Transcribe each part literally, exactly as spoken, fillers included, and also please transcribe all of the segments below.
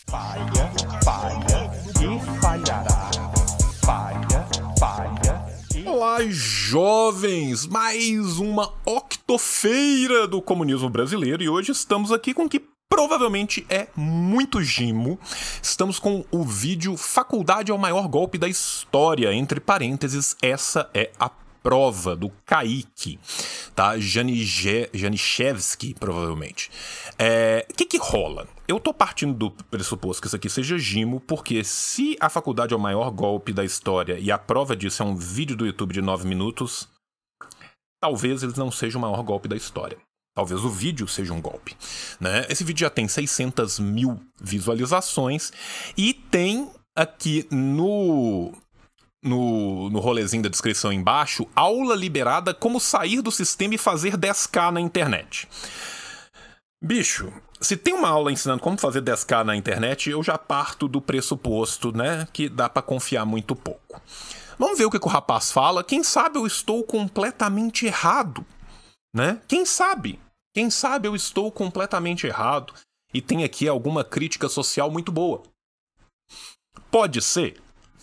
Falha, falha e falhará. Falha, falha e... Olá, jovens! Mais uma octofeira do comunismo brasileiro e hoje estamos aqui com o que provavelmente é muito gimo. Estamos com o vídeo Faculdade é o maior golpe da história. Entre parênteses, essa é a prova do Kaique, tá? Janije... Janiszewski, provavelmente. É... O que que rola? Eu tô partindo do pressuposto que isso aqui seja gimo, porque se a faculdade é o maior golpe da história e a prova disso é um vídeo do YouTube de nove minutos, talvez eles não sejam o maior golpe da história. Talvez o vídeo seja um golpe, né? Esse vídeo já tem seiscentas mil visualizações e tem aqui no... No, no rolezinho da descrição embaixo, aula liberada como sair do sistema e fazer dez K na internet. Bicho, se tem uma aula ensinando como fazer dez K na internet, eu já parto do pressuposto, né, que dá pra confiar muito pouco. Vamos ver o que, que o rapaz fala. Quem sabe eu estou completamente errado, né? Quem sabe? Quem sabe eu estou completamente errado e tem aqui alguma crítica social muito boa. Pode ser?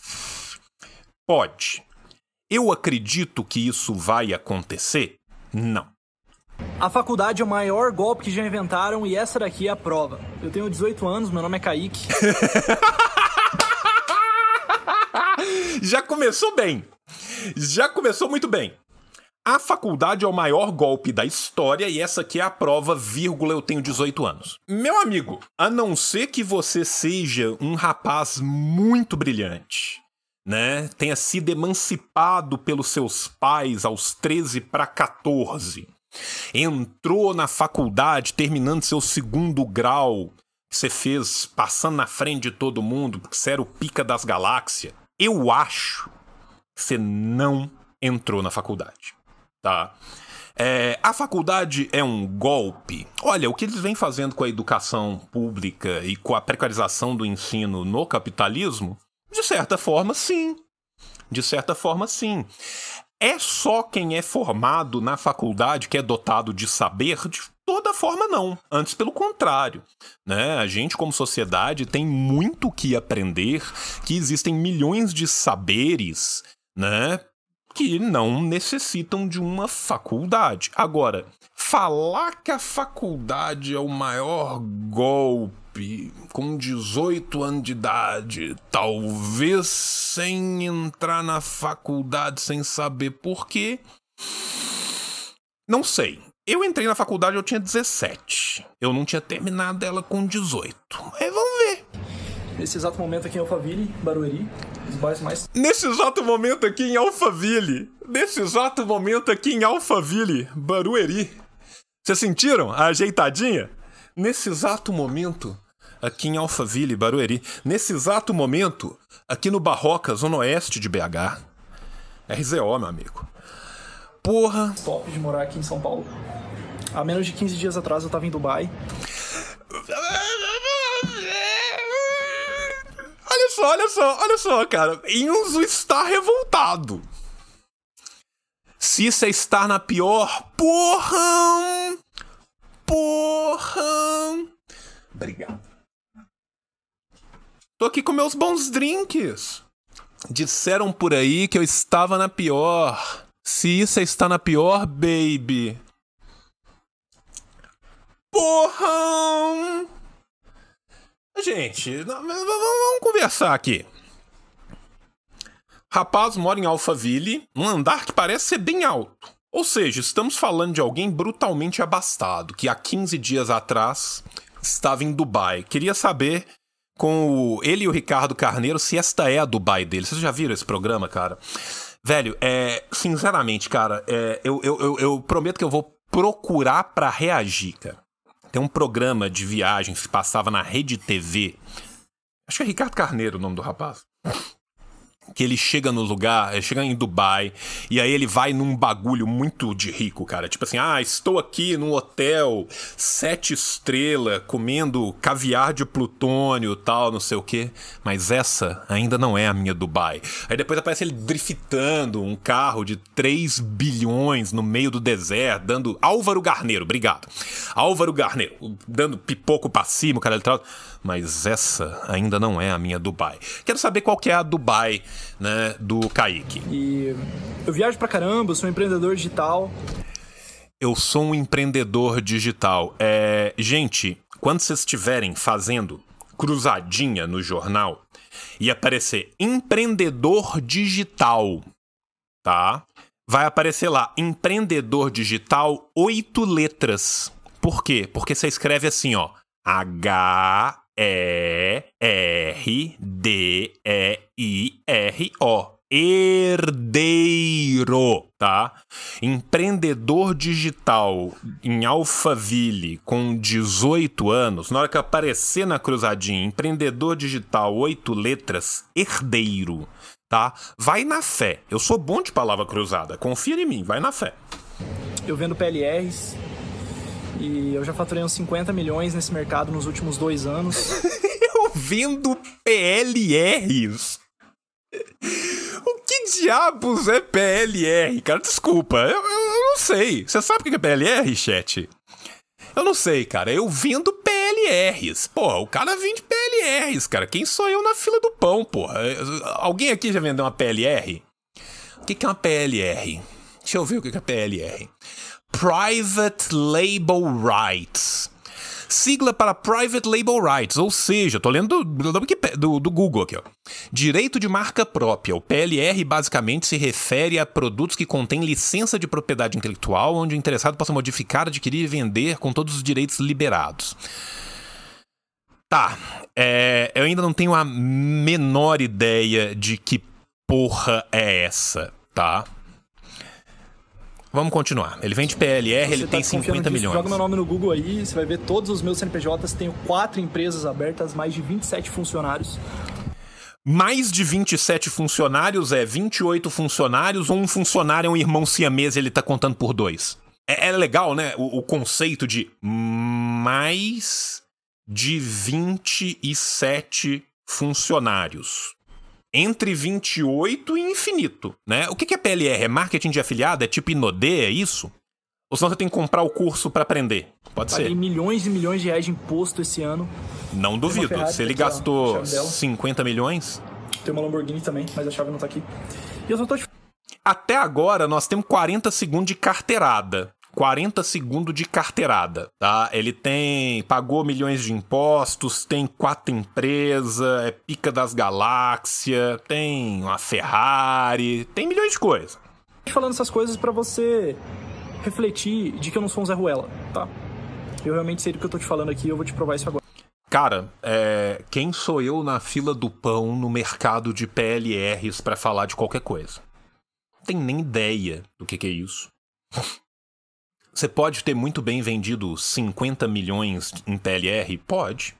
Pode. Eu acredito que isso vai acontecer? Não. A faculdade é o maior golpe que já inventaram e essa daqui é a prova. Eu tenho dezoito anos, meu nome é Kaique. Já começou bem. Já começou muito bem. A faculdade é o maior golpe da história e essa aqui é a prova, vírgula, eu tenho dezoito anos. Meu amigo, a não ser que você seja um rapaz muito brilhante, né, tenha sido emancipado pelos seus pais aos treze para quatorze, entrou na faculdade terminando seu segundo grau, que você fez passando na frente de todo mundo, porque você era o pica das galáxias, eu acho que você não entrou na faculdade, tá? É, a faculdade é um golpe. Olha, o que eles vêm fazendo com a educação pública e com a precarização do ensino no capitalismo, de certa forma, sim. De certa forma, sim. É só quem é formado na faculdade que é dotado de saber? De toda forma, não. Antes, pelo contrário, né? A gente, como sociedade, tem muito que aprender, que existem milhões de saberes, né, que não necessitam de uma faculdade. Agora, falar que a faculdade é o maior golpe com dezoito anos de idade, talvez sem entrar na faculdade, sem saber por quê, não sei. Eu entrei na faculdade, eu tinha dezessete. Eu não tinha terminado ela com dezoito. Aí vamos ver. Nesse exato momento aqui em Alphaville, Barueri, os bairros mais... Nesse exato momento aqui em Alphaville, nesse exato momento aqui em Alphaville, Barueri, vocês sentiram a ajeitadinha? Nesse exato momento aqui em Alphaville, Barueri, nesse exato momento aqui no Barroca, zona oeste de B H, R Z O, meu amigo. Porra. Top de morar aqui em São Paulo. Há menos de quinze dias atrás eu tava em Dubai. Olha só, olha só, olha só, cara. Enzo está revoltado. Se isso é estar na pior, porra! Porra! Obrigado. Tô aqui com meus bons drinks. Disseram por aí que eu estava na pior. Se isso é estar na pior, baby. Porra! Gente, vamos conversar aqui. Rapaz mora em Alphaville, um andar que parece ser bem alto. Ou seja, estamos falando de alguém brutalmente abastado, que há quinze dias atrás estava em Dubai. Queria saber com o, ele e o Ricardo Carneiro se esta é a Dubai dele. Vocês já viram esse programa, cara? Velho, é, sinceramente, cara, é, eu, eu, eu, eu prometo que eu vou procurar pra reagir, cara. Tem um programa de viagens que passava na Rede T V. Acho que é Ricardo Carneiro o nome do rapaz. Que ele chega no lugar, ele chega em Dubai, e aí ele vai num bagulho muito de rico, cara. Tipo assim, ah, estou aqui num hotel sete estrelas, comendo caviar de plutônio, tal, não sei o quê. Mas essa ainda não é a minha Dubai. Aí depois aparece ele driftando um carro de três bilhões no meio do deserto, dando... Álvaro Garneiro, obrigado. Álvaro Garneiro, dando pipoco pra cima, cara. Ele tra... mas essa ainda não é a minha Dubai. Quero saber qual que é a Dubai, né, do Kaique. E eu viajo pra caramba, eu sou um empreendedor digital. Eu sou um empreendedor digital. É, gente, quando vocês estiverem fazendo cruzadinha no jornal e aparecer empreendedor digital, tá? Vai aparecer lá, empreendedor digital, oito letras. Por quê? Porque você escreve assim, ó, H E R D E I R O. Herdeiro, tá? Empreendedor digital em Alphaville com dezoito anos, na hora que aparecer na cruzadinha, empreendedor digital, oito letras, herdeiro, tá? Vai na fé. Eu sou bom de palavra cruzada, confia em mim, vai na fé. Eu vendo P L Rs e eu já faturei uns cinquenta milhões nesse mercado nos últimos dois anos. Eu vendo P L Rs? O que diabos é P L R, cara? Desculpa, eu, eu, eu não sei. Você sabe o que é P L R, chat? Eu não sei, cara. Eu vendo P L Rs. Porra, o cara vende P L Rs, cara. Quem sou eu na fila do pão, porra? Alguém aqui já vendeu uma P L R? O que é uma P L R? Deixa eu ver o que é P L R. Private Label Rights. Sigla para Private Label Rights, ou seja, tô lendo do, do, do, do Google aqui, ó. Direito de marca própria. O P L R basicamente se refere a produtos que contêm licença de propriedade intelectual, onde o interessado possa modificar, adquirir e vender com todos os direitos liberados. Tá, é, eu ainda não tenho a menor ideia de que porra é essa, tá? Vamos continuar. Ele vende P L R, você ele tá tem cinquenta milhões. Joga meu nome no Google aí, você vai ver todos os meus C N P Js. Tenho quatro empresas abertas, mais de vinte e sete funcionários. Mais de vinte e sete funcionários é vinte e oito funcionários ou um funcionário é um irmão siamês e ele tá contando por dois? É, é legal, né? O, o conceito de mais de vinte e sete funcionários. Entre vinte e oito e infinito, né? O que é P L R? É marketing de afiliado? É tipo Inodê? É isso? Ou senão você tem que comprar o curso pra aprender? Pode Paguei ser. milhões e milhões de reais de imposto esse ano. Não duvido. Ferrari, Se ele aqui, ó, gastou a chave dela. cinquenta milhões... Tem uma Lamborghini também, mas a chave não tá aqui. E eu só tô te... Até agora, nós temos quarenta segundos de carteirada. quarenta segundos de carteirada, tá? Ele tem... Pagou milhões de impostos, tem quatro empresas, é pica das galáxias, tem uma Ferrari, tem milhões de coisas. falando essas coisas pra você refletir de que eu não sou um Zé Ruela, tá? Eu realmente sei do que eu tô te falando aqui e eu vou te provar isso agora. Cara, é... quem sou eu na fila do pão no mercado de P L Rs pra falar de qualquer coisa? Não tem nem ideia do que, que é isso. Você pode ter muito bem vendido cinquenta milhões em P L R? Pode.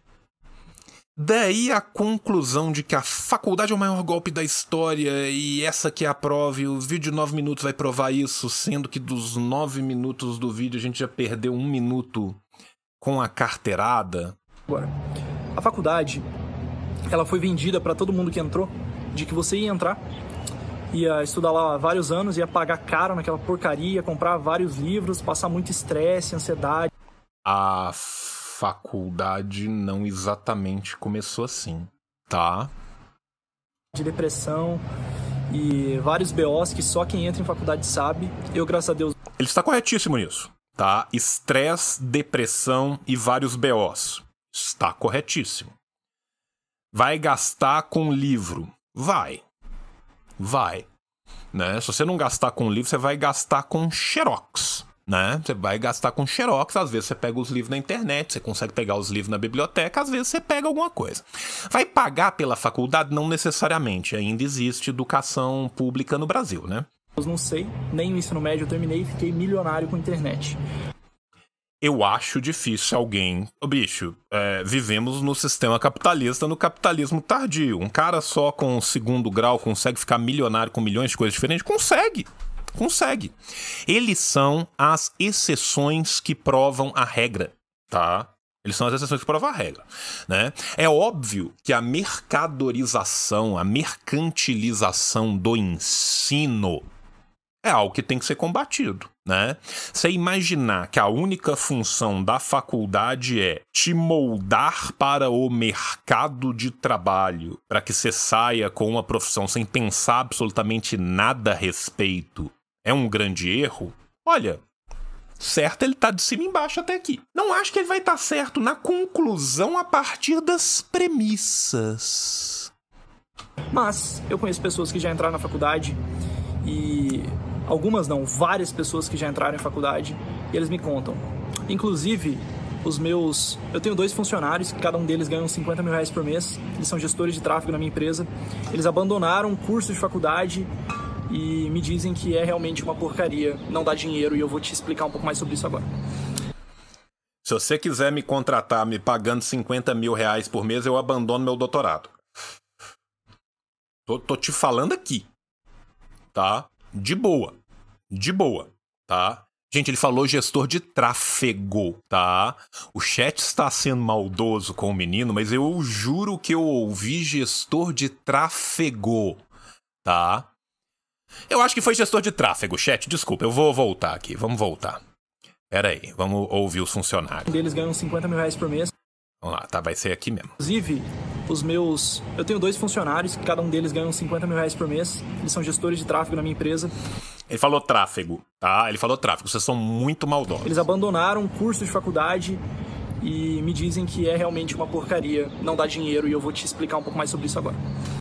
Daí a conclusão de que a faculdade é o maior golpe da história e essa que é a prova e o vídeo de nove minutos vai provar isso, sendo que dos nove minutos do vídeo a gente já perdeu um minuto com a carteirada. Agora, a faculdade, ela foi vendida pra todo mundo que entrou, de que você ia entrar, ia estudar lá vários anos, ia pagar caro naquela porcaria, comprar vários livros, passar muito estresse, ansiedade. A faculdade não exatamente começou assim, tá? De depressão e vários B Os que só quem entra em faculdade sabe. Eu, graças a Deus... Ele está corretíssimo nisso, tá? Estresse, depressão e vários B Os. Está corretíssimo. Vai gastar com livro? Vai. Vai. Né? Se você não gastar com livro, você vai gastar com xerox. Né? Você vai gastar com xerox, às vezes você pega os livros na internet, você consegue pegar os livros na biblioteca, às vezes você pega alguma coisa. Vai pagar pela faculdade? Não necessariamente, ainda existe educação pública no Brasil, né? Eu não sei, nem o ensino médio eu terminei e fiquei milionário com internet. Eu acho difícil alguém... Ô, bicho, é, vivemos no sistema capitalista, no capitalismo tardio. Um cara só com segundo grau consegue ficar milionário com milhões de coisas diferentes? Consegue! Consegue. Eles são as exceções que provam a regra, tá? Eles são as exceções que provam a regra, né? É óbvio que a mercadorização, a mercantilização do ensino é algo que tem que ser combatido, né? Você imaginar que a única função da faculdade é te moldar para o mercado de trabalho, para que você saia com uma profissão sem pensar absolutamente nada a respeito, é um grande erro? Olha, certo ele tá de cima e embaixo até aqui. Não acho que ele vai estar certo na conclusão a partir das premissas. Mas eu conheço pessoas que já entraram na faculdade e... algumas não, várias pessoas que já entraram em faculdade e eles me contam. Inclusive, os meus... eu tenho dois funcionários, cada um deles ganha uns cinquenta mil reais por mês. Eles são gestores de tráfego na minha empresa. Eles abandonaram o curso de faculdade e me dizem que é realmente uma porcaria, não dá dinheiro, e eu vou te explicar um pouco mais sobre isso agora. Se você quiser me contratar me pagando cinquenta mil reais por mês, eu abandono meu doutorado. Tô, tô te falando aqui, tá? De boa, de boa, tá? Gente, ele falou gestor de tráfego, tá? O chat está sendo maldoso com o menino, mas eu juro que eu ouvi gestor de tráfego, tá? Eu acho que foi gestor de tráfego, chat, desculpa, eu vou voltar aqui, vamos voltar. Pera aí, vamos ouvir os funcionários. Um deles ganha uns cinquenta mil reais por mês. Vamos lá, tá, vai ser aqui mesmo. Inclusive, os meus... eu tenho dois funcionários, cada um deles ganha uns cinquenta mil reais por mês. Eles são gestores de tráfego na minha empresa. Ele falou tráfego, tá? Ele falou tráfego, vocês são muito maldosos. Eles abandonaram o curso de faculdade e me dizem que é realmente uma porcaria, não dá dinheiro, e eu vou te explicar um pouco mais sobre isso agora.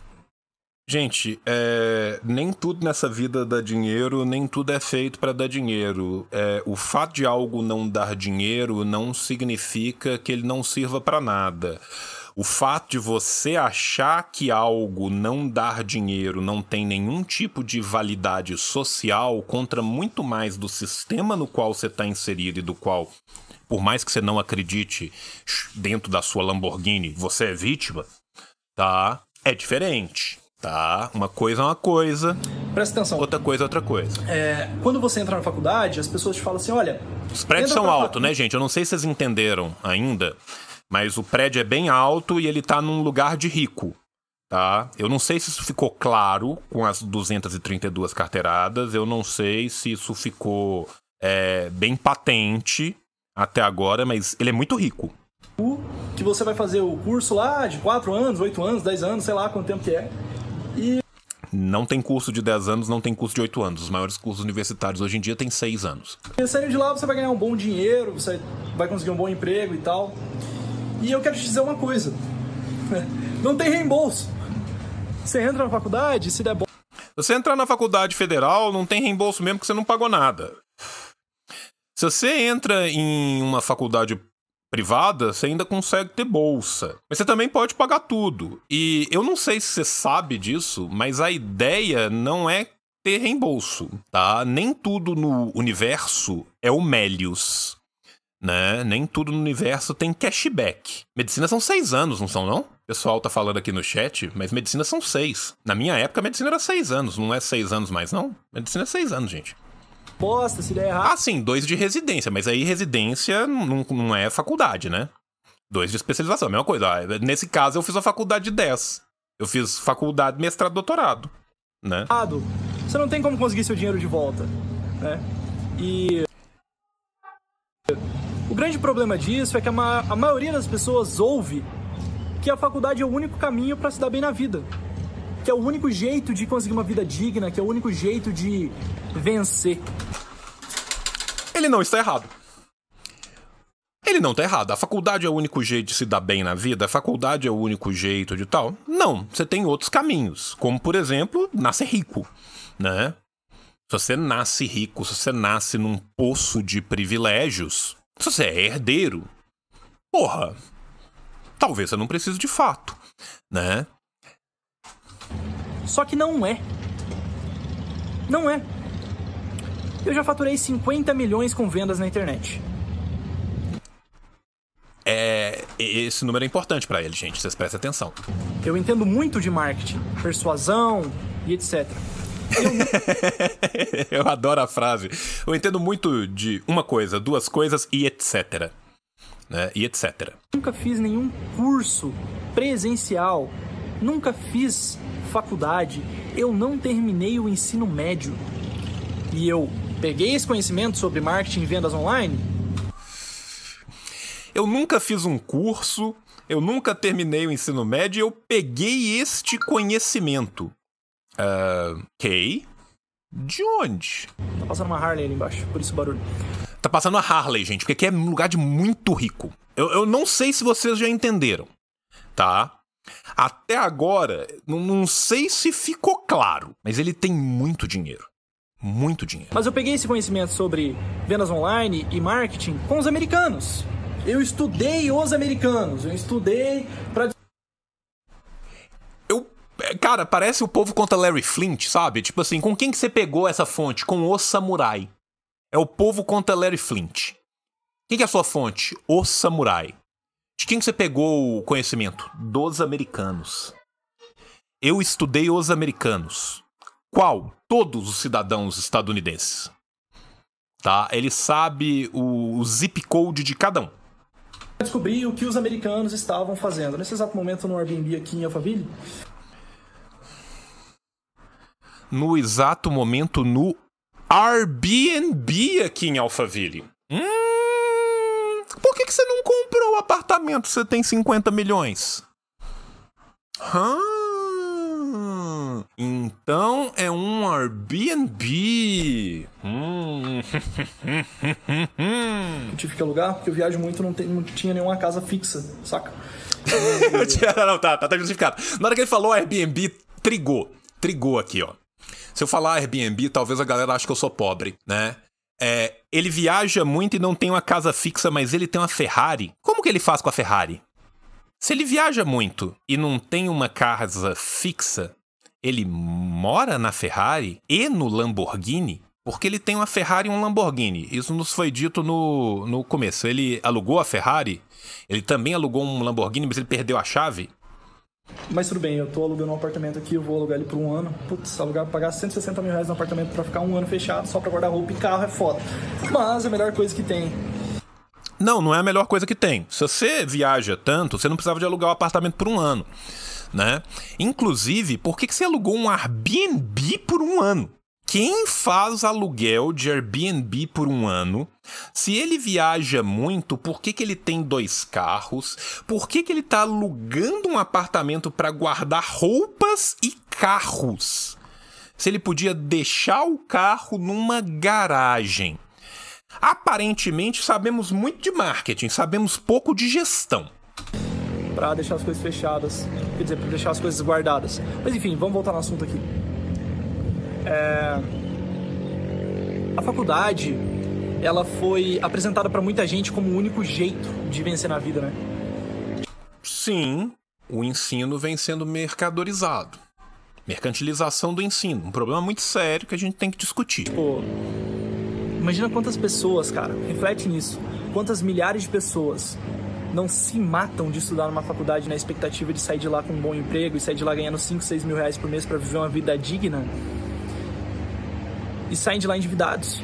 Gente, é, nem tudo nessa vida dá dinheiro, nem tudo é feito para dar dinheiro. É, o fato de algo não dar dinheiro não significa que ele não sirva para nada. O fato de você achar que algo não dar dinheiro não tem nenhum tipo de validade social contra muito mais do sistema no qual você está inserido e do qual, por mais que você não acredite dentro da sua Lamborghini, você é vítima, tá? É diferente. Tá, uma coisa é uma coisa, presta atenção. Outra coisa é outra coisa. É, quando você entra na faculdade, as pessoas te falam assim, olha... Os prédios são altos, né, gente? Eu não sei se vocês entenderam ainda, mas o prédio é bem alto e ele tá num lugar de rico, tá? Eu não sei se isso ficou claro com as duzentas e trinta e duas carteiradas, eu não sei se isso ficou é, bem patente até agora, mas ele é muito rico. Que você vai fazer o curso lá de quatro anos, oito anos, dez anos, sei lá quanto tempo que é. E... não tem curso de dez anos, não tem curso de oito anos. Os maiores cursos universitários hoje em dia tem seis anos. E saindo de lá você vai ganhar um bom dinheiro, você vai conseguir um bom emprego e tal. E eu quero te dizer uma coisa. Não tem reembolso. Você entra na faculdade, se der bom... Se você entrar na faculdade federal, não tem reembolso mesmo porque você não pagou nada. Se você entra em uma faculdade privada, você ainda consegue ter bolsa. Mas você também pode pagar tudo. E eu não sei se você sabe disso, mas a ideia não é ter reembolso, tá? Nem tudo no universo é o Melius, né? Nem tudo no universo tem cashback. Medicina são seis anos, não são, não? O pessoal tá falando aqui no chat, mas medicina são seis. Na minha época, medicina era seis anos, não é seis anos mais, não? Medicina é seis anos, gente. Posta, se der errado. Ah, sim, dois de residência, mas aí residência não, não é faculdade, né? Dois de especialização, a mesma coisa. Ah, nesse caso, eu fiz a faculdade de dez. Eu fiz faculdade, mestrado, doutorado, né? Você não tem como conseguir seu dinheiro de volta, né? E... o grande problema disso é que a, ma a maioria das pessoas ouve que a faculdade é o único caminho para se dar bem na vida. Que é o único jeito de conseguir uma vida digna, que é o único jeito de vencer. Ele não está errado. Ele não está errado. A faculdade é o único jeito de se dar bem na vida? A faculdade é o único jeito de tal? Não, você tem outros caminhos. Como, por exemplo, nascer rico, né? Se você nasce rico, se você nasce num poço de privilégios, se você é herdeiro, porra, talvez você não precise de fato, né? Só que não é. Não é. Eu já faturei cinquenta milhões com vendas na internet. É, esse número é importante pra ele, gente. Vocês prestem atenção. Eu entendo muito de marketing, persuasão e etcétera. Eu... Eu adoro a frase. Eu entendo muito de uma coisa, duas coisas e etcétera. Né? E etcétera. Nunca fiz nenhum curso presencial. Nunca fiz faculdade. Eu não terminei o ensino médio. E eu peguei esse conhecimento sobre marketing e vendas online? Eu nunca fiz um curso, eu nunca terminei o ensino médio e eu peguei este conhecimento. Uh, ok? De onde? Tá passando uma Harley ali embaixo, por isso o barulho. Tá passando a Harley, gente, porque aqui é um lugar de muito rico. Eu, eu não sei se vocês já entenderam, tá? Até agora, não, não sei se ficou claro, mas ele tem muito dinheiro. Muito dinheiro. Mas eu peguei esse conhecimento sobre vendas online e marketing com os americanos. Eu estudei os americanos, eu estudei pra... Eu, cara, parece o povo contra Larry Flint, sabe? Tipo assim, com quem que você pegou essa fonte? Com o samurai. É o povo contra Larry Flint. Quem que é a sua fonte? O samurai. De quem que você pegou o conhecimento? Dos americanos. Eu estudei os americanos. Qual? Todos os cidadãos estadunidenses. Tá? Ele sabe o, o zip code de cada um. Descobri o que os americanos estavam fazendo. Nesse exato momento no Airbnb aqui em Alphaville. No exato momento no Airbnb aqui em Alphaville. Hum, por que, que você não comprou o apartamento? Você tem cinquenta milhões. Hum, então é um Airbnb. Hum. Eu tive que alugar, porque eu viajo muito e não, não tinha nenhuma casa fixa, saca? Não, tá, tá, tá justificado. Na hora que ele falou Airbnb, trigou. Trigou aqui, ó. Se eu falar Airbnb, talvez a galera ache que eu sou pobre, né? É, ele viaja muito e não tem uma casa fixa, mas ele tem uma Ferrari. Como que ele faz com a Ferrari? Se ele viaja muito e não tem uma casa fixa, ele mora na Ferrari e no Lamborghini? Porque ele tem uma Ferrari e um Lamborghini. Isso nos foi dito no, no começo. Ele alugou a Ferrari, ele também alugou um Lamborghini, mas ele perdeu a chave. Mas tudo bem, eu tô alugando um apartamento aqui, eu vou alugar ele por um ano. Putz, alugar, pagar cento e sessenta mil reais no apartamento pra ficar um ano fechado só pra guardar roupa e carro é foda. Mas é a melhor coisa que tem. Não, não é a melhor coisa que tem. Se você viaja tanto, você não precisava de alugar um apartamento por um ano, né? Inclusive, por que que você alugou um Airbnb por um ano? Quem faz aluguel de Airbnb por um ano? Se ele viaja muito, por que que ele tem dois carros? Por que que ele tá alugando um apartamento para guardar roupas e carros? Se ele podia deixar o carro numa garagem. Aparentemente, sabemos muito de marketing, sabemos pouco de gestão. Pra deixar as coisas fechadas, quer dizer, pra deixar as coisas guardadas. Mas enfim, vamos voltar no assunto aqui. É... A faculdade, ela foi apresentada pra muita gente como o único jeito de vencer na vida, né? Sim, o ensino vem sendo mercadorizado. Mercantilização do ensino, um problema muito sério que a gente tem que discutir. Pô, imagina quantas pessoas, cara, reflete nisso, quantas milhares de pessoas não se matam de estudar numa faculdade na expectativa de sair de lá com um bom emprego e sair de lá ganhando cinco, seis mil reais por mês pra viver uma vida digna e saem de lá endividados.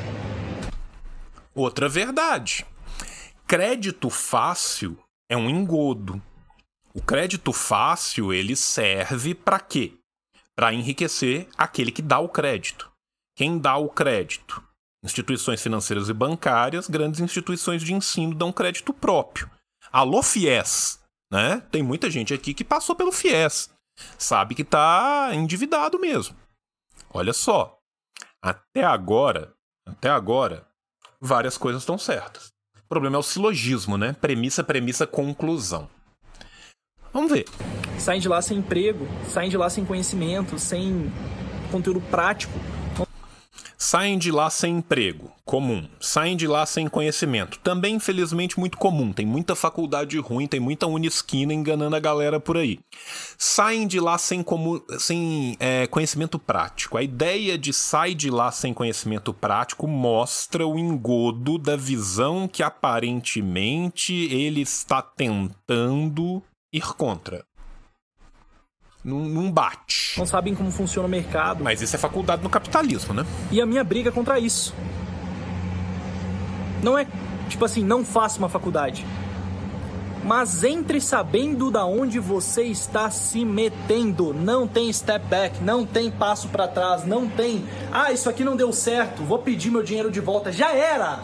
Outra verdade. Crédito fácil é um engodo. O crédito fácil, ele serve para quê? Para enriquecer aquele que dá o crédito. Quem dá o crédito? Instituições financeiras e bancárias, grandes instituições de ensino dão crédito próprio. Alô, FIES, né? Tem muita gente aqui que passou pelo FIES. Sabe que está endividado mesmo. Olha só. Até agora, até agora, várias coisas estão certas. O problema é o silogismo, né? Premissa, premissa, conclusão. Vamos ver. Saem de lá sem emprego, saem de lá sem conhecimento, sem conteúdo prático. Saem de lá sem emprego, comum. Saem de lá sem conhecimento, também infelizmente muito comum. Tem muita faculdade ruim, tem muita unisquina enganando a galera por aí. Saem de lá sem, comu... sem é, conhecimento prático. A ideia de sair de lá sem conhecimento prático mostra o engodo da visão que aparentemente ele está tentando ir contra. Não, não bate. Não sabem como funciona o mercado. Mas isso é faculdade no capitalismo, né? E a minha briga contra isso. Não é, tipo assim, não faça uma faculdade. mas entre sabendo da onde você está se metendo. Não tem step back, não tem passo para trás, não tem, ah, isso aqui não deu certo, vou pedir meu dinheiro de volta. Já era!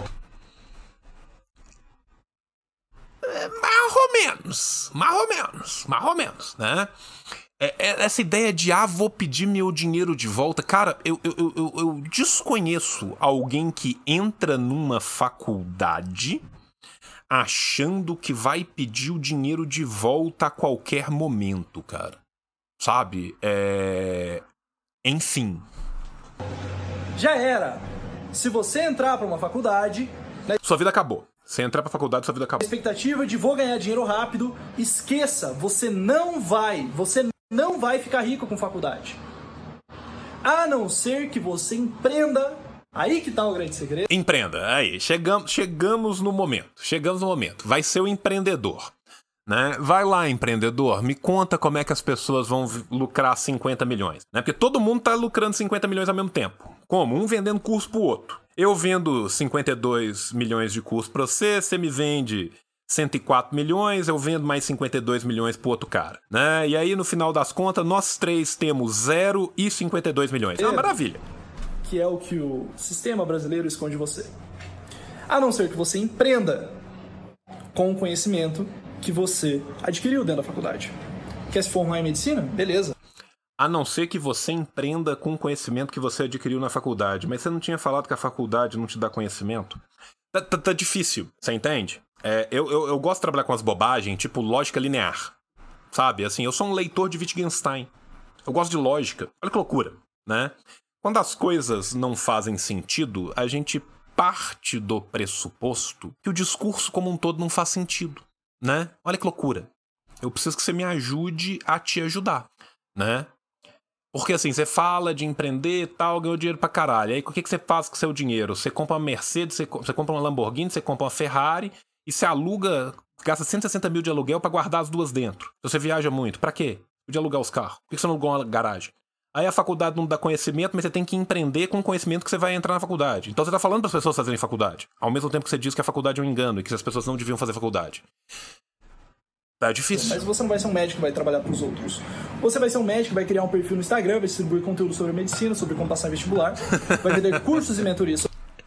É, mais ou menos, mais ou menos, mais ou menos, né? É, é, essa ideia de, ah, vou pedir meu dinheiro de volta. Cara, eu, eu, eu, eu desconheço alguém que entra numa faculdade achando que vai pedir o dinheiro de volta a qualquer momento, cara. Sabe? É... Enfim. Já era. Se você entrar para uma faculdade... Né, sua vida acabou. Você entrar pra faculdade, sua vida acabou. A expectativa de vou ganhar dinheiro rápido, esqueça. Você não vai. Você não vai ficar rico com faculdade. A não ser que você empreenda. Aí que tá o grande segredo. Empreenda. Aí, chegamos, chegamos no momento. Chegamos no momento. Vai ser o empreendedor. Né? Vai lá, empreendedor, me conta como é que as pessoas vão lucrar cinquenta milhões. Né? Porque todo mundo tá lucrando cinquenta milhões ao mesmo tempo. Como? Um vendendo curso pro outro. Eu vendo cinquenta e dois milhões de curso pra você, você me vende cento e quatro milhões, eu vendo mais cinquenta e dois milhões pro outro cara. Né? E aí, no final das contas, nós três temos zero e cinquenta e dois milhões. É uma maravilha. Que é o que o sistema brasileiro esconde de você. A não ser que você empreenda com o conhecimento que você adquiriu dentro da faculdade. Quer se formar em medicina? Beleza. A não ser que você empreenda com o conhecimento que você adquiriu na faculdade. Mas você não tinha falado que a faculdade não te dá conhecimento? Tá, tá, tá difícil, você entende? É, eu, eu, eu gosto de trabalhar com as bobagens, tipo lógica linear. Sabe? Assim, eu sou um leitor de Wittgenstein. Eu gosto de lógica. Olha que loucura, né? Quando as coisas não fazem sentido, a gente parte do pressuposto que o discurso como um todo não faz sentido, né? Olha que loucura. Eu preciso que você me ajude a te ajudar, né? Porque assim, você fala de empreender e tal, ganhou dinheiro pra caralho. Aí o que, que você faz com o seu dinheiro? Você compra uma Mercedes, você, você compra uma Lamborghini, você compra uma Ferrari e você aluga, gasta cento e sessenta mil de aluguel pra guardar as duas dentro. Se você viaja muito, pra quê? De alugar os carros. Por que você não alugou uma garagem? Aí a faculdade não dá conhecimento, mas você tem que empreender com o conhecimento que você vai entrar na faculdade. Então você tá falando para as pessoas fazerem faculdade, ao mesmo tempo que você diz que a faculdade é um engano e que as pessoas não deviam fazer faculdade. Tá difícil. Mas você não vai ser um médico que vai trabalhar para os outros. Você vai ser um médico que vai criar um perfil no Instagram, vai distribuir conteúdo sobre medicina, sobre como passar em vestibular, vai vender cursos e mentorias.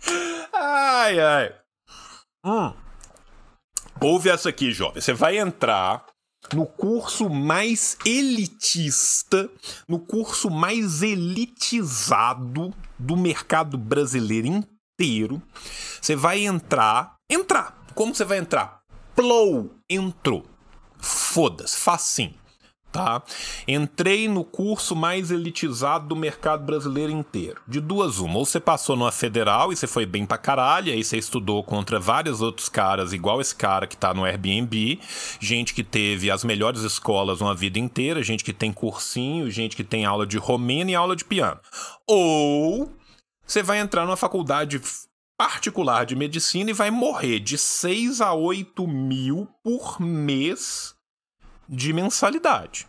Ai, ai. Hum. Ouve essa aqui, jovem. Você vai entrar no curso mais elitista, no curso mais elitizado do mercado brasileiro inteiro. Você vai entrar... Entrar! Como você vai entrar? Plou! Entrou. Foda-se, facinho, tá? Entrei no curso mais elitizado do mercado brasileiro inteiro. De duas uma, ou você passou numa federal e você foi bem pra caralho, aí você estudou contra vários outros caras, igual esse cara que tá no Airbnb, gente que teve as melhores escolas uma vida inteira, gente que tem cursinho, gente que tem aula de romeno e aula de piano. Ou você vai entrar numa faculdade particular de medicina e vai morrer de seis a oito mil por mês de mensalidade.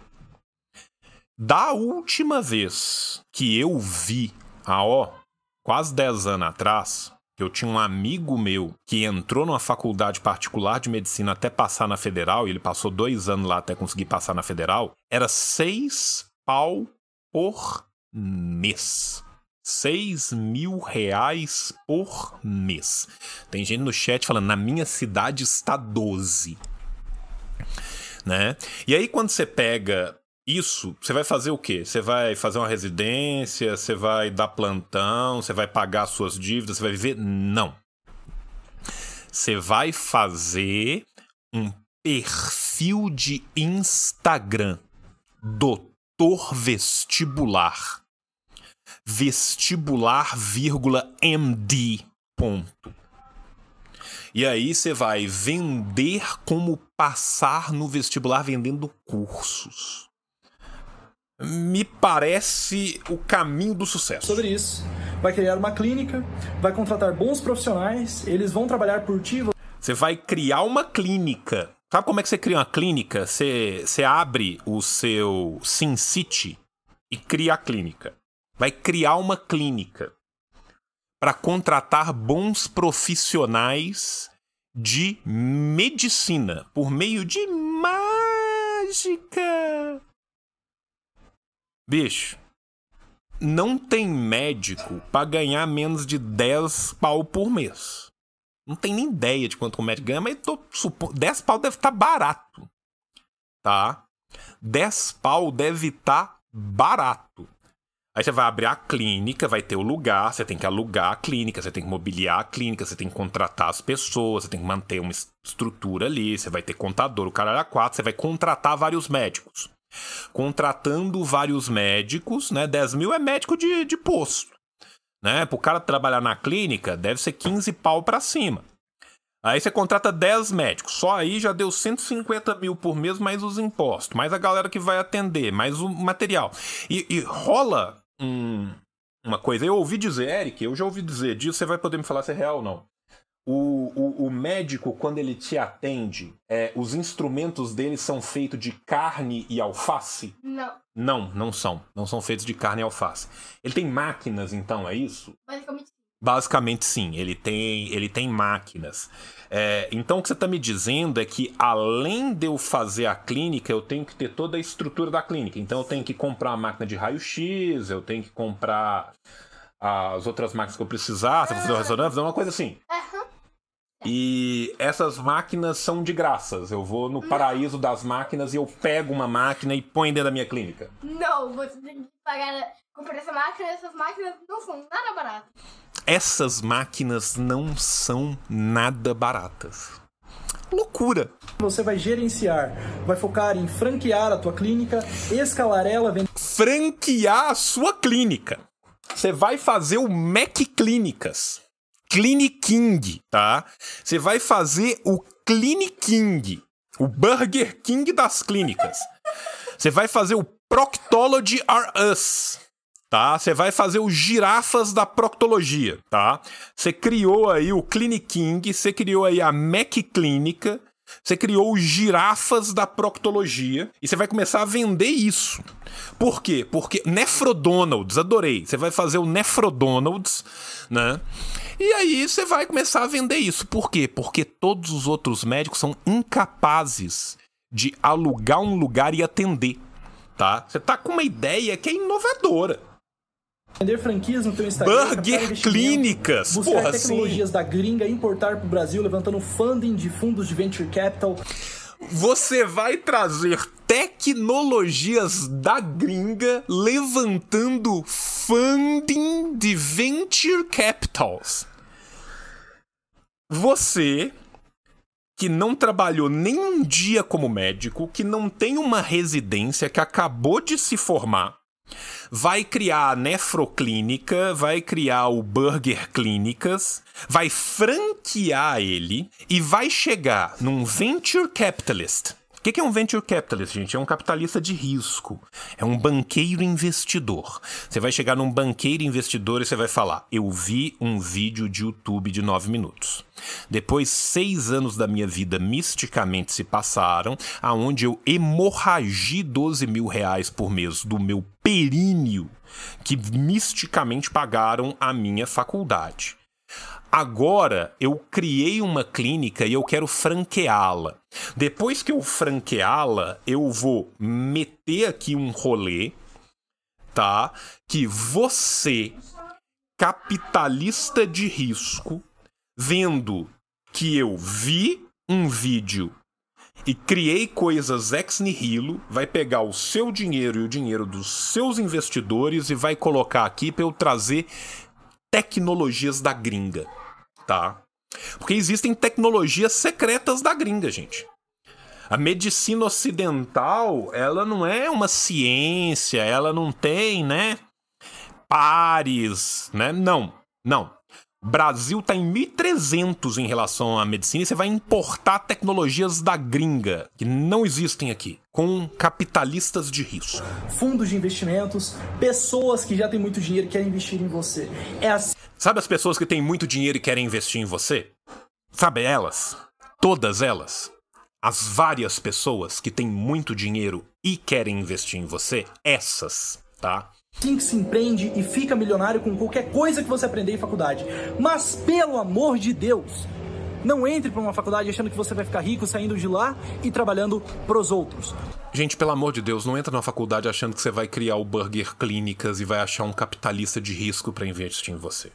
Da última vez que eu vi, há ó, quase dez anos atrás, que eu tinha um amigo meu que entrou numa faculdade particular de medicina até passar na federal, e ele passou dois anos lá até conseguir passar na federal, era seis pau por mês. Seis mil reais por mês. Tem gente no chat falando, na minha cidade está doze. Né? E aí quando você pega isso, você vai fazer o quê? Você vai fazer uma residência, você vai dar plantão, você vai pagar suas dívidas, você vai viver? Não. Você vai fazer um perfil de Instagram. Doutor Vestibular. Vestibular, vírgula, M D, ponto. E aí você vai vender como passar no vestibular vendendo cursos. Me parece o caminho do sucesso. Sobre isso, vai criar uma clínica, vai contratar bons profissionais, eles vão trabalhar por ti. Você vai criar uma clínica. Sabe como é que você cria uma clínica? Você, você abre o seu SimCity e cria a clínica. Vai criar uma clínica para contratar bons profissionais de medicina por meio de mágica. Bicho, não tem médico pra ganhar menos de dez pau por mês. Não tem nem ideia de quanto o médico ganha, mas tô supondo, dez pau deve estar barato, tá? dez pau deve estar barato. Aí você vai abrir a clínica, vai ter o lugar, você tem que alugar a clínica, você tem que mobiliar a clínica, você tem que contratar as pessoas, você tem que manter uma estrutura ali, você vai ter contador, o caralho a quatro, você vai contratar vários médicos. Contratando vários médicos, né? dez mil é médico de, de posto, né? Pro cara trabalhar na clínica, deve ser quinze pau pra cima. Aí você contrata dez médicos, só aí já deu cento e cinquenta mil por mês, mais os impostos, mais a galera que vai atender, mais o material. E, e rola um, uma coisa, eu ouvi dizer, Eric, eu já ouvi dizer disso, você vai poder me falar se é real ou não. O, o, o médico, quando ele te atende, é, os instrumentos dele são feitos de carne e alface? Não. Não, não são. Não são feitos de carne e alface. Ele tem máquinas, então, é isso? Basicamente sim. Basicamente sim, ele tem, ele tem máquinas. É, então o que você está me dizendo é que além de eu fazer a clínica, eu tenho que ter toda a estrutura da clínica. Então eu tenho que comprar uma máquina de raio-x, eu tenho que comprar as outras máquinas que eu precisar, se eu fazer uma ressonância, uma coisa assim. Aham. E essas máquinas são de graças. Eu vou no paraíso das máquinas e eu pego uma máquina e põe dentro da minha clínica. Não, você tem que pagar, comprar essa máquina, essas máquinas não são nada baratas. Essas máquinas não são nada baratas. Loucura. Você vai gerenciar, vai focar em franquear a tua clínica, escalar ela, vender... Franquear a sua clínica. Você vai fazer o Mac Clínicas. Cliniking, tá? Você vai fazer o Cliniking, o Burger King das clínicas. Você vai fazer o Proctology Are Us, tá? Você vai fazer o Girafas da Proctologia, tá? Você criou aí o Cliniking, você criou aí a Mac Clínica, você criou os Girafas da Proctologia e você vai começar a vender isso. Por quê? Porque Nefrodonalds, adorei. Você vai fazer o Nefrodonalds, né? E aí você vai começar a vender isso. Por quê? Porque todos os outros médicos são incapazes de alugar um lugar e atender, tá? Você tá com uma ideia que é inovadora. Vender franquias no teu Instagram, Burger Clínicas, buscar porra, tecnologias sim. da gringa, importar pro Brasil, levantando funding de fundos de venture capital. Você vai trazer tecnologias da gringa levantando funding de venture capitals. Você, que não trabalhou nem um dia como médico, que não tem uma residência, que acabou de se formar, vai criar a Nefroclínica, vai criar o Burger Clínicas, vai franquear ele e vai chegar num venture capitalist. O que é um venture capitalist, gente? É um capitalista de risco. É um banqueiro investidor. Você vai chegar num banqueiro investidor e você vai falar: eu vi um vídeo de YouTube de nove minutos. Depois, seis anos da minha vida misticamente se passaram, aonde eu hemorragi doze mil reais por mês do meu períneo, que misticamente pagaram a minha faculdade. Agora, eu criei uma clínica e eu quero franqueá-la. Depois que eu franqueá-la, eu vou meter aqui um rolê, tá? Que você, capitalista de risco, vendo que eu vi um vídeo e criei coisas ex nihilo, vai pegar o seu dinheiro e o dinheiro dos seus investidores e vai colocar aqui para eu trazer tecnologias da gringa, tá? Porque existem tecnologias secretas da gringa, gente. A medicina ocidental, ela não é uma ciência, ela não tem, né, pares, né? Não, não. O Brasil tá em mil e trezentos em relação à medicina e você vai importar tecnologias da gringa, que não existem aqui, com capitalistas de risco. Fundos de investimentos, pessoas que já têm muito dinheiro e querem investir em você. É assim. Sabe as pessoas que têm muito dinheiro e querem investir em você? Sabe elas? Todas elas? As várias pessoas que têm muito dinheiro e querem investir em você? Essas, tá? Assim que se empreende e fica milionário com qualquer coisa que você aprender em faculdade. Mas, pelo amor de Deus, Não entre para uma faculdade achando que você vai ficar rico saindo de lá e trabalhando pros outros. Gente, pelo amor de Deus, não entra na faculdade achando que você vai criar o Burger Clínicas e vai achar um capitalista de risco pra investir em você.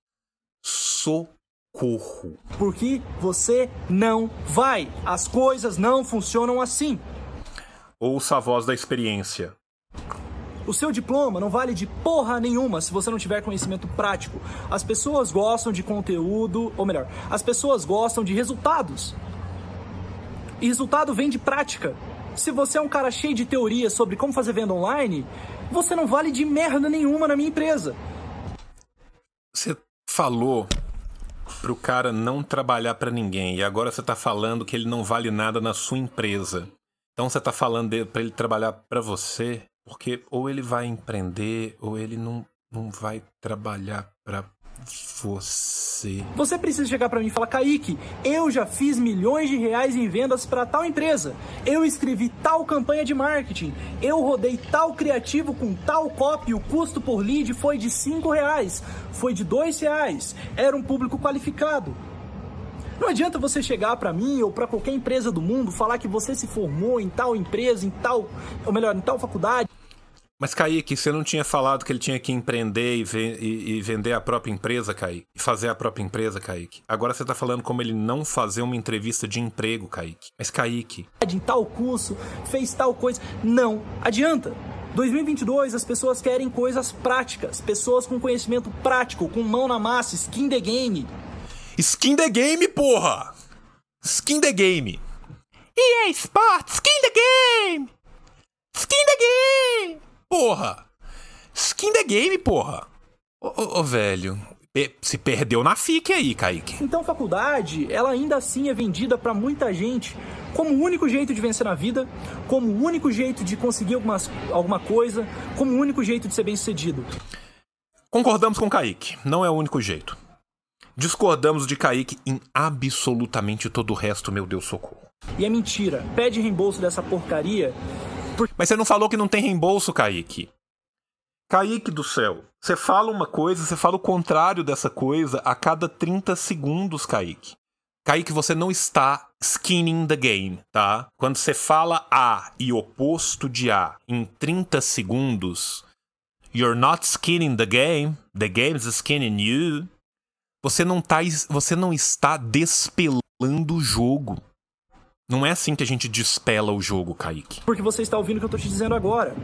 Socorro. Porque você não vai. As coisas não funcionam assim. Ouça a voz da experiência. O seu diploma não vale de porra nenhuma se você não tiver conhecimento prático. As pessoas gostam de conteúdo, ou melhor, as pessoas gostam de resultados. E resultado vem de prática. Se você é um cara cheio de teoria sobre como fazer venda online, você não vale de merda nenhuma na minha empresa. Você falou pro cara não trabalhar pra ninguém e agora você tá falando que ele não vale nada na sua empresa. Então você tá falando dele, pra ele trabalhar pra você, porque ou ele vai empreender ou ele não, não vai trabalhar pra você. Você precisa chegar pra mim e falar: Kaique, eu já fiz milhões de reais em vendas pra tal empresa. Eu escrevi tal campanha de marketing. Eu rodei tal criativo com tal copy. O custo por lead foi de cinco reais. Foi de dois reais. Era um público qualificado. Não adianta você chegar pra mim ou pra qualquer empresa do mundo falar que você se formou em tal empresa, em tal, ou melhor, em tal faculdade. Mas, Kaique, você não tinha falado que ele tinha que empreender e, ve- e- e vender a própria empresa, Kaique? E fazer a própria empresa, Kaique? Agora você tá falando como ele não fazer uma entrevista de emprego, Kaique. Mas, Kaique... em tal curso, fez tal coisa. Não adianta. dois mil e vinte e dois, as pessoas querem coisas práticas. Pessoas com conhecimento prático, com mão na massa, skin the game. Skin the game, porra! Skin the game. E A Sports, skin the game! Skin the game! Porra! Skin the game, porra! Ô, ô, ô, velho, pe- se perdeu na F I C aí, Kaique. Então, faculdade, ela ainda assim é vendida pra muita gente como o único jeito de vencer na vida, como o único jeito de conseguir algumas, alguma coisa, como o único jeito de ser bem-sucedido. Concordamos com o Kaique, não é o único jeito. Discordamos de Kaique em absolutamente todo o resto, meu Deus, socorro. E é mentira. Pede reembolso dessa porcaria. Mas você não falou que não tem reembolso, Kaique. Kaique do céu, você fala uma coisa, você fala o contrário dessa coisa a cada trinta segundos, Kaique. Kaique, você não está skinning the game, tá? Quando você fala A e oposto de A em trinta segundos, you're not skinning the game, the game is skinning you. Você não, tá, você não está despelando o jogo. Não é assim que a gente despela o jogo, Kaique. Porque você está ouvindo o que eu estou te dizendo agora.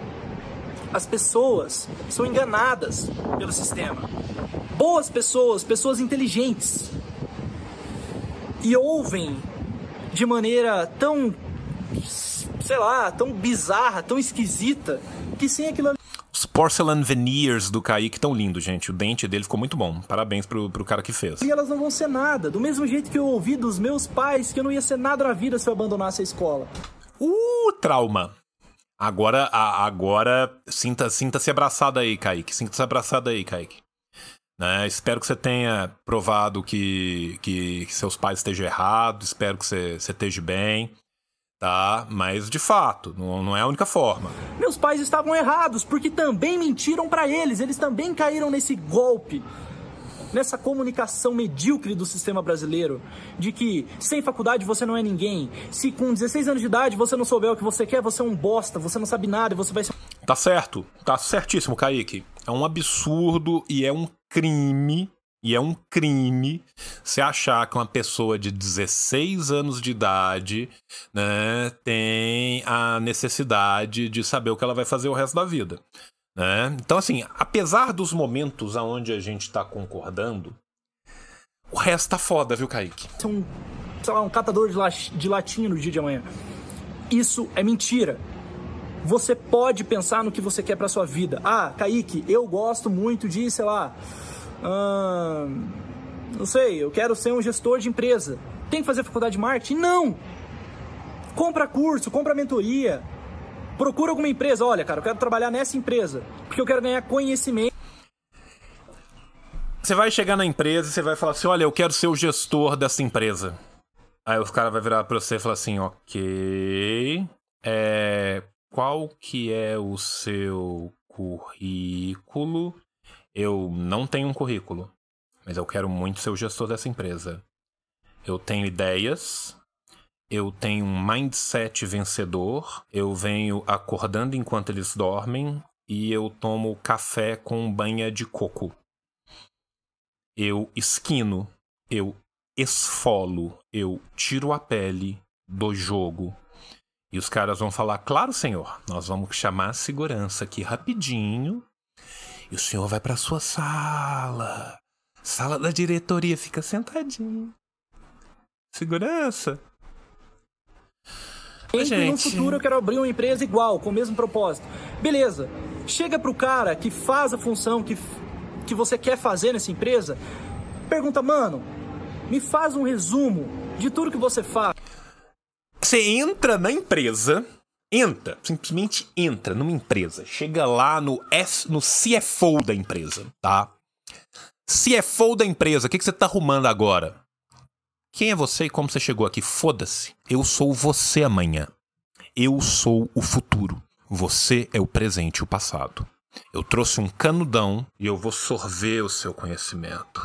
As pessoas são enganadas pelo sistema. Boas pessoas, pessoas inteligentes. E ouvem de maneira tão, sei lá, tão bizarra, tão esquisita, que sem aquilo ali... Os porcelain veneers do Kaique tão lindos, gente. O dente dele ficou muito bom. Parabéns pro, pro cara que fez. E elas não vão ser nada. Do mesmo jeito que eu ouvi dos meus pais que eu não ia ser nada na vida se eu abandonasse a escola. Uh, trauma. Agora, a, agora sinta, sinta-se abraçado aí, Kaique. Sinta-se abraçado aí, Kaique. Né? Espero que você tenha provado que, que, que seus pais estejam errados. Espero que você, você esteja bem. Tá? Mas, de fato, não, não é a única forma. Meus pais estavam errados, porque também mentiram pra eles. Eles também caíram nesse golpe, nessa comunicação medíocre do sistema brasileiro, de que sem faculdade você não é ninguém. Se com dezesseis anos de idade você não souber o que você quer, você é um bosta, você não sabe nada e você vai ser... Tá certo, tá certíssimo, Kaique. É um absurdo e é um crime... E é um crime você achar que uma pessoa de dezesseis anos de idade, né, tem a necessidade de saber o que ela vai fazer o resto da vida. Né? Então, assim, apesar dos momentos onde a gente tá concordando, o resto tá foda, viu, Kaique? Ser um, sei lá, um catador de, la de latinha no dia de amanhã. Isso é mentira. Você pode pensar no que você quer pra sua vida. Ah, Kaique, eu gosto muito de, sei lá... Hum, não sei, eu quero ser um gestor de empresa. Tem que fazer faculdade de marketing? Não! Compra curso, compra mentoria. Procura alguma empresa. Olha, cara, eu quero trabalhar nessa empresa porque eu quero ganhar conhecimento. Você vai chegar na empresa e você vai falar assim, olha, eu quero ser o gestor dessa empresa. Aí os caras vão virar pra você e falar assim, ok... É, qual que é o seu currículo? Eu não tenho um currículo, mas eu quero muito ser o gestor dessa empresa. eu tenho ideias, eu tenho um mindset vencedor, eu venho acordando enquanto eles dormem e eu tomo café com banha de coco. Eu esquino, eu esfolo, eu tiro a pele do jogo. E os caras vão falar, claro, senhor, nós vamos chamar a segurança aqui rapidinho e o senhor vai pra sua sala. Sala da diretoria, fica sentadinho. Segurança. Sempre no futuro eu quero abrir uma empresa igual, com o mesmo propósito. Beleza, chega pro cara que faz a função que, que você quer fazer nessa empresa, pergunta, mano, me faz um resumo de tudo que você faz. Você entra na empresa, entra, simplesmente entra numa empresa, chega lá no, S, no C F O da empresa, tá? C F O da empresa, o que, que você tá arrumando agora? Quem é você e como você chegou aqui? Foda-se. Eu sou você amanhã. Eu sou o futuro. Você é o presente e o passado. Eu trouxe um canudão e eu vou sorver o seu conhecimento.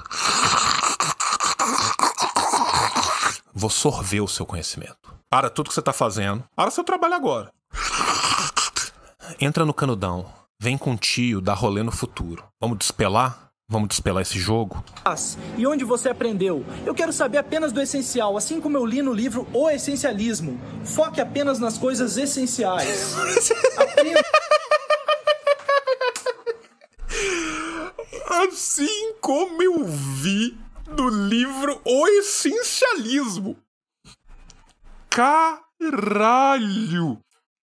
Vou sorver o seu conhecimento. Para tudo que você tá fazendo. Para o seu trabalho agora. Entra no canudão. Vem com o tio, dá rolê no futuro. Vamos despelar? Vamos despelar esse jogo? E onde você aprendeu? Eu quero saber apenas do essencial, assim como eu li no livro O Essencialismo. Foque apenas nas coisas essenciais. Aprenda... Assim como eu vi no livro O Essencialismo. Caralho!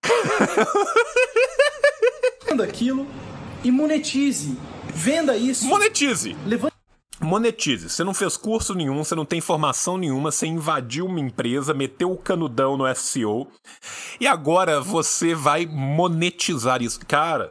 Aprenda aquilo e monetize. Venda isso. Monetize. Levante... Monetize. Você não fez curso nenhum, você não tem formação nenhuma, você invadiu uma empresa, meteu o canudão no S E O e agora você vai monetizar isso. Cara...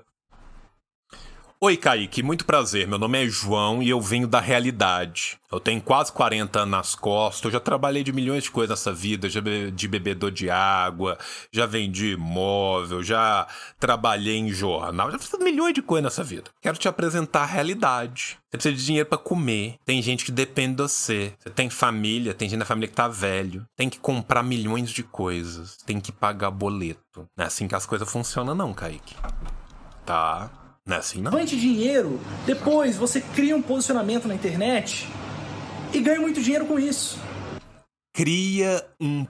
Oi, Kaique, muito prazer. Meu nome é João e eu venho da realidade. Eu tenho quase quarenta anos nas costas, eu já trabalhei de milhões de coisas nessa vida, já be- de bebedor de água, já vendi imóvel, já trabalhei em jornal, já fiz milhões de coisas nessa vida. Quero te apresentar a realidade. Você precisa de dinheiro pra comer, tem gente que depende de você, você tem família, tem gente na família que tá velho, tem que comprar milhões de coisas, tem que pagar boleto. Não é assim que as coisas funcionam não, Kaique. Tá... Não é assim, não? Levante dinheiro, depois você cria um posicionamento na internet e ganha muito dinheiro com isso. Cria um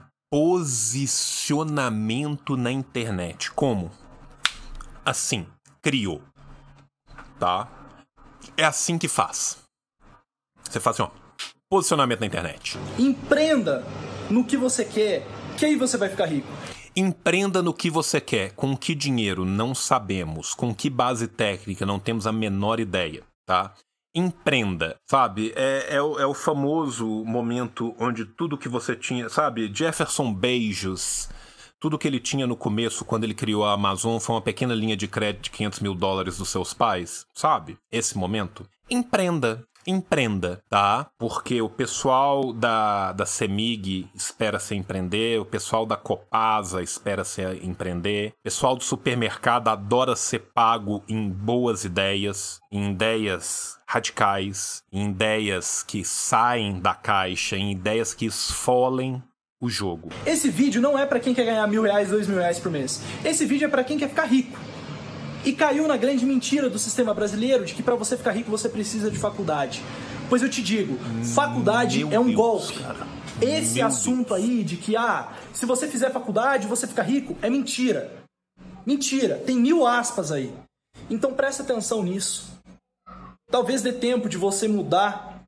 posicionamento na internet. Como? Assim, criou. Tá? É assim que faz. Você faz assim, ó. Posicionamento na internet. Empreenda no que você quer, que aí você vai ficar rico. Empreenda no que você quer. Com que dinheiro? Não sabemos. Com que base técnica? Não temos a menor ideia, tá? Empreenda, sabe? É, é, o, é o famoso momento onde tudo que você tinha... Sabe? Jefferson Bezos, tudo que ele tinha no começo, quando ele criou a Amazon, foi uma pequena linha de crédito de quinhentos mil dólares dos seus pais, sabe? Esse momento. Empreenda. Empreenda, tá? Porque o pessoal da, da CEMIG espera se empreender, o pessoal da Copasa espera se empreender, o pessoal do supermercado adora ser pago em boas ideias, em ideias radicais, em ideias que saem da caixa, em ideias que esfolem o jogo. Esse vídeo não é pra quem quer ganhar mil reais, dois mil reais por mês. Esse vídeo é pra quem quer ficar rico. E caiu na grande mentira do sistema brasileiro de que para você ficar rico você precisa de faculdade. Pois eu te digo, faculdade Meu é um Deus, golpe. cara. Esse Meu assunto Deus. aí de que, ah, se você fizer faculdade você fica rico, é mentira. Mentira, tem mil aspas aí. Então presta atenção nisso. Talvez dê tempo de você mudar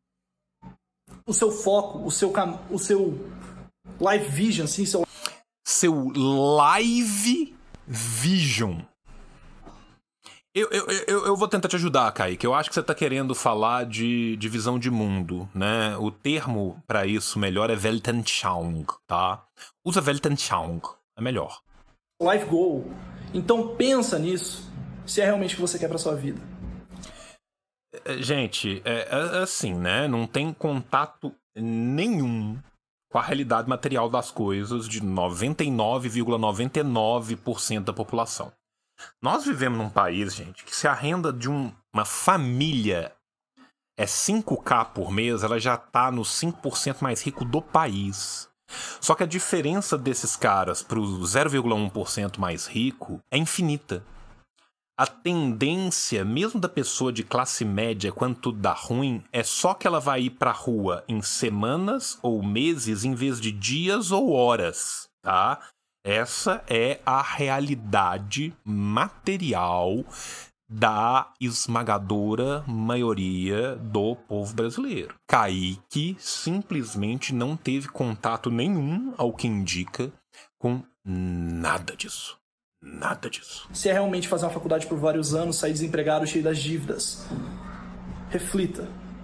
o seu foco, o seu, cam- o seu live vision, assim, seu... Seu live vision. Eu, eu, eu, eu vou tentar te ajudar, Kaique. Eu acho que você tá querendo falar de, de visão de mundo, né? O termo pra isso melhor é Weltanschauung, tá? Usa Weltanschauung, é melhor. life goal. Então pensa nisso, se é realmente o que você quer pra sua vida. É, Gente, é, é assim, né? Não tem contato nenhum com a realidade material das coisas de noventa e nove vírgula noventa e nove por cento da população. Nós vivemos num país, gente, que se a renda de um- uma família é cinco K por mês, ela já tá no cinco por cento mais rico do país. Só que a diferença desses caras pro zero vírgula um por cento mais rico é infinita. A tendência, mesmo da pessoa de classe média, quando tudo dá ruim, é só que ela vai ir pra rua em semanas ou meses em vez de dias ou horas, tá? Essa é a realidade material da esmagadora maioria do povo brasileiro. Kaique simplesmente não teve contato nenhum, ao que indica, com nada disso. Nada disso. Se é realmente fazer uma faculdade por vários anos, sair desempregado, cheio das dívidas, reflita.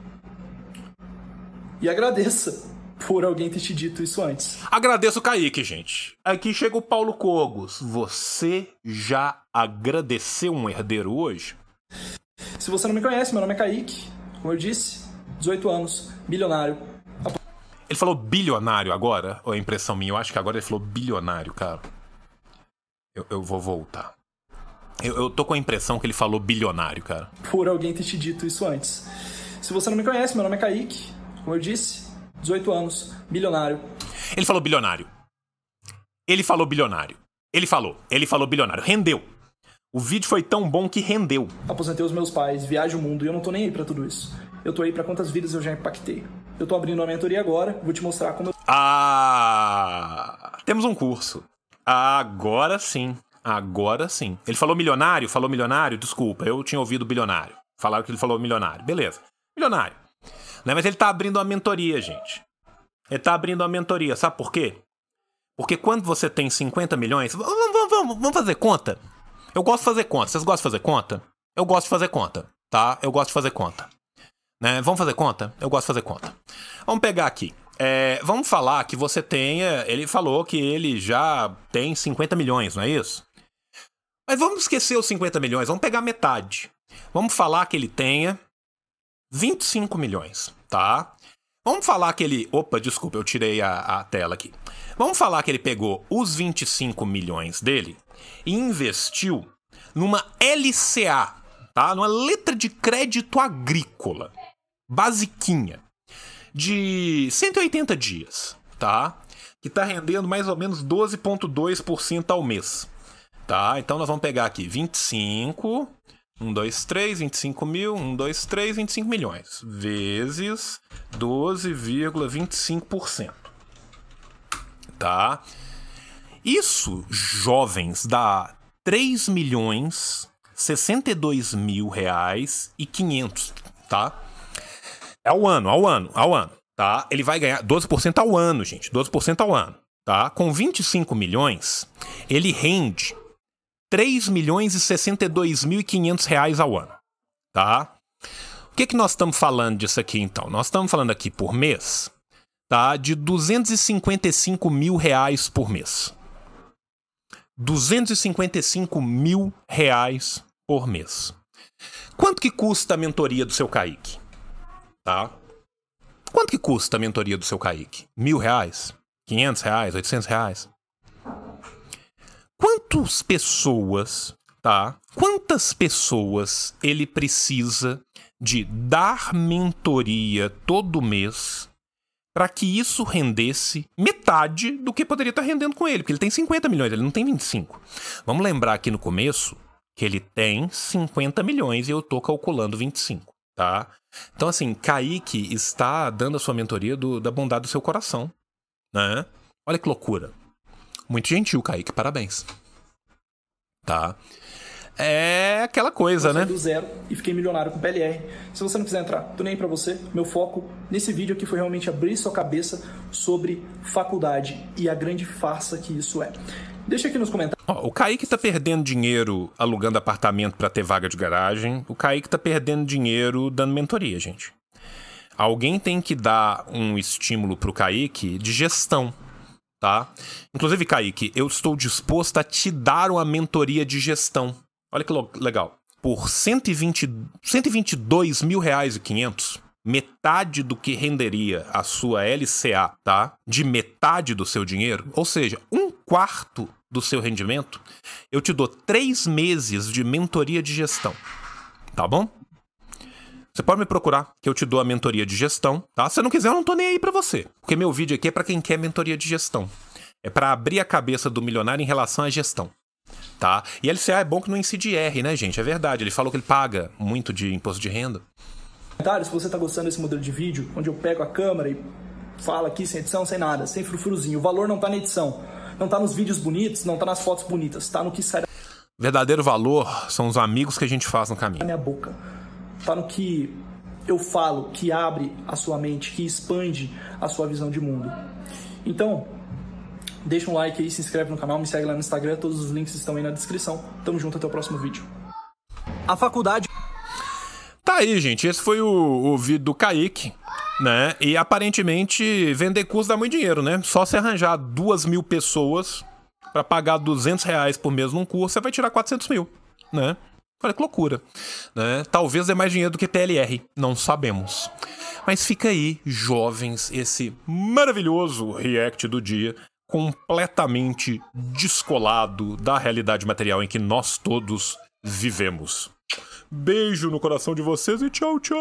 E agradeça por alguém ter te dito isso antes. Agradeço o Kaique, gente. Aqui chega o Paulo Cogos. Você já agradeceu um herdeiro hoje? Se você não me conhece, meu nome é Kaique. Como eu disse, dezoito anos, bilionário. Ele falou bilionário agora? Ou é impressão minha? Eu acho que agora ele falou bilionário, cara. Eu, eu vou voltar. Eu, eu tô com a impressão que ele falou bilionário, cara. Por alguém ter te dito isso antes. Se você não me conhece, meu nome é Kaique. Como eu disse, dezoito anos, bilionário. Ele falou bilionário. Ele falou bilionário. Ele falou. Ele falou bilionário. Rendeu. O vídeo foi tão bom que rendeu. Aposentei os meus pais, viajo o mundo e eu não tô nem aí pra tudo isso. Eu tô aí pra quantas vidas eu já impactei. Eu tô abrindo uma mentoria agora, vou te mostrar como eu... Ah! Temos um curso. Agora sim. Agora sim. Ele falou milionário? Falou milionário? Desculpa, eu tinha ouvido bilionário. Falaram que ele falou milionário. Beleza. Milionário. Né? Mas ele tá abrindo uma mentoria, gente. Ele tá abrindo uma mentoria. Sabe por quê? Porque quando você tem cinquenta milhões... Vamos, vamos, vamos, vamos fazer conta. Eu gosto de fazer conta. Vocês gostam de fazer conta? Eu gosto de fazer conta, tá? Eu gosto de fazer conta. Né? Vamos fazer conta? Eu gosto de fazer conta. Vamos pegar aqui. É, vamos falar que você tenha... Ele falou que ele já tem cinquenta milhões, não é isso? Mas vamos esquecer os cinquenta milhões. Vamos pegar metade. Vamos falar que ele tenha vinte e cinco milhões, tá? Vamos falar que ele... Opa, desculpa, eu tirei a, a tela aqui. Vamos falar que ele pegou os vinte e cinco milhões dele e investiu numa L C A, tá? Numa letra de crédito agrícola. Basiquinha. De cento e oitenta dias, tá? Que tá rendendo mais ou menos doze vírgula dois por cento ao mês. Tá? Então nós vamos pegar aqui vinte e cinco... um, dois, três, vinte e cinco mil, um, dois, três, vinte e cinco milhões, vezes doze vírgula vinte e cinco por cento. Tá? Isso, jovens, dá três milhões, sessenta e dois mil reais e quinhentos, tá? Ao ano, ao ano, ao ano, tá? Ele vai ganhar doze por cento ao ano, gente, doze por cento ao ano, tá? Com vinte e cinco milhões, ele rende três milhões e sessenta e dois mil e quinhentos reais ao ano, tá? O que que nós estamos falando disso aqui, então? Nós estamos falando aqui por mês, tá? De duzentos e cinquenta e cinco mil reais por mês. duzentos e cinquenta e cinco mil reais por mês. Quanto que custa a mentoria do seu Kaique? Tá? Quanto que custa a mentoria do seu Kaique? Mil reais? Quinhentos reais? Oitocentos reais? Quantas pessoas, tá? Quantas pessoas ele precisa de dar mentoria todo mês para que isso rendesse metade do que poderia estar rendendo com ele? Porque ele tem cinquenta milhões, ele não tem vinte e cinco. Vamos lembrar aqui no começo que ele tem cinquenta milhões e eu tô calculando vinte e cinco, tá? Então, assim, Kaique está dando a sua mentoria do, da bondade do seu coração, né? Olha que loucura. Muito gentil, Kaique, parabéns. Tá? É aquela coisa, eu né? saí do zero e fiquei milionário com P L R. Se você não quiser entrar, tô nem aí pra você. Meu foco nesse vídeo aqui foi realmente abrir sua cabeça sobre faculdade e a grande farsa que isso é. Deixa aqui nos comentários. Ó, o Kaique tá perdendo dinheiro alugando apartamento pra ter vaga de garagem. O Kaique tá perdendo dinheiro dando mentoria, gente. Alguém tem que dar um estímulo pro Kaique de gestão. Tá? Inclusive, Kaique, eu estou disposto a te dar uma mentoria de gestão. Olha que legal. Por cento e vinte, cento e vinte e dois mil reais e quinhentos, metade do que renderia a sua L C A, tá? De metade do seu dinheiro, ou seja, um quarto do seu rendimento, eu te dou três meses de mentoria de gestão. Tá bom? Você pode me procurar, que eu te dou a mentoria de gestão, tá? Se você não quiser, eu não tô nem aí pra você. Porque meu vídeo aqui é pra quem quer mentoria de gestão. É pra abrir a cabeça do milionário em relação à gestão, tá? E L C A é bom que não incide R, né, gente? É verdade, ele falou que ele paga muito de imposto de renda. Se você tá gostando desse modelo de vídeo, onde eu pego a câmera e falo aqui sem edição, sem nada, sem frufruzinho. O valor não tá na edição, não tá nos vídeos bonitos, não tá nas fotos bonitas, tá no que sai da Verdadeiro valor são os amigos que a gente faz no caminho. minha boca. Tá no que eu falo, que abre a sua mente, que expande a sua visão de mundo. Então, deixa um like aí, se inscreve no canal, me segue lá no Instagram, todos os links estão aí na descrição. Tamo junto, até o próximo vídeo. A faculdade... Tá aí, gente, esse foi o, o vídeo do Kaique, né? E aparentemente vender curso dá muito dinheiro, né? Só se arranjar duas mil pessoas pra pagar duzentos reais por mês num curso, você vai tirar quatrocentos mil, né? Olha que loucura, né? Talvez dê mais dinheiro do que T L R, não sabemos. Mas fica aí, jovens, esse maravilhoso react do dia, completamente descolado da realidade material em que nós todos vivemos. Beijo no coração de vocês e tchau, tchau!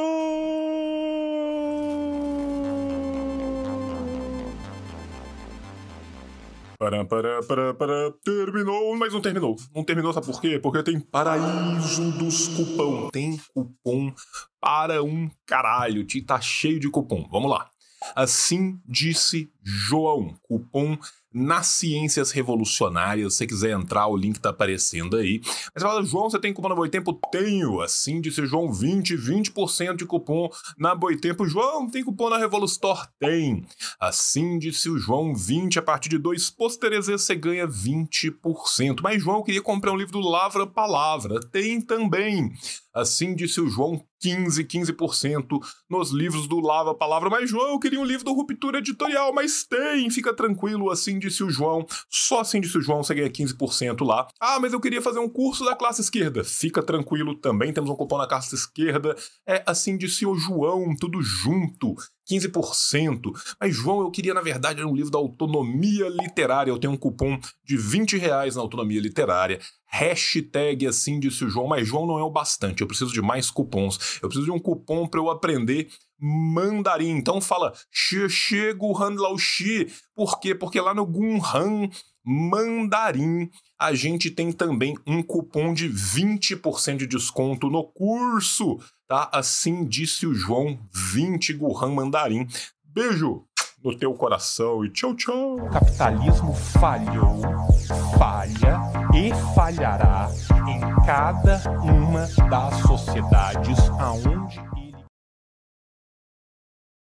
Pará, pará, pará, pará. Terminou, mas não terminou. Não terminou, sabe por quê? Porque tem paraíso dos cupom. Tem cupom para um caralho. Tá cheio de cupom. Vamos lá. Assim disse João. Cupom nas Ciências Revolucionárias. Se você quiser entrar, o link tá aparecendo aí. Mas você fala, João, você tem cupom na Boitempo? Tenho. Assim disse João, vinte, vinte por cento de cupom na Boitempo. João, tem cupom na Revolustore? Tem. Assim disse o João, vinte, a partir de dois pôsteres você ganha vinte por cento. Mas João, eu queria comprar um livro do Lavra Palavra. Tem também. Assim disse o João, quinze, quinze por cento nos livros do Lava Palavra. Mas, João, eu queria um livro do Ruptura Editorial, mas tem, fica tranquilo, assim disse o João. Só assim disse o João, você ganha quinze por cento lá. Ah, mas eu queria fazer um curso da classe esquerda. Fica tranquilo também, temos um cupom na classe esquerda. É assim disse o João, tudo junto. quinze por cento. Mas, João, eu queria, na verdade, um livro da autonomia literária. Eu tenho um cupom de vinte reais na autonomia literária. Hashtag assim disse o João. Mas, João, não é o bastante. Eu preciso de mais cupons. Eu preciso de um cupom para eu aprender mandarim. Então fala Xie Guhan Lao Xi. Por quê? Porque lá no Gunhan Mandarim a gente tem também um cupom de vinte por cento de desconto no curso, tá? Assim disse o João, vinte Guhan Mandarim. Beijo no teu coração e tchau, tchau. O capitalismo falhou, falha e falhará em cada uma das sociedades aonde